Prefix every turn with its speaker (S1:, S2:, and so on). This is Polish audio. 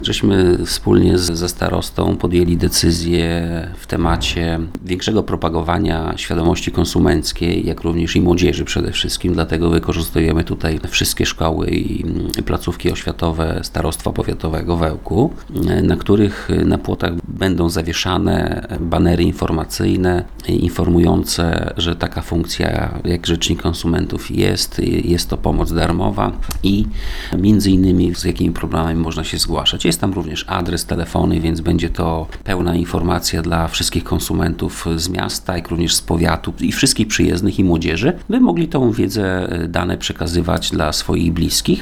S1: Żeśmy wspólnie ze starostą podjęli decyzję w temacie większego propagowania świadomości konsumenckiej, jak również i młodzieży przede wszystkim. Dlatego wykorzystujemy tutaj wszystkie szkoły i placówki oświatowe Starostwa Powiatowego w Ełku, na których na płotach będą zawieszane banery informacyjne informujące, że taka funkcja jak Rzecznik Konsumentów jest to pomoc darmowa i między innymi z jakimi problemami można się zgłaszać. Jest tam również adres, telefony, więc będzie to pełna informacja dla wszystkich konsumentów z miasta, jak również z powiatu i wszystkich przyjezdnych i młodzieży, by mogli tą wiedzę, dane przekazywać dla swoich bliskich,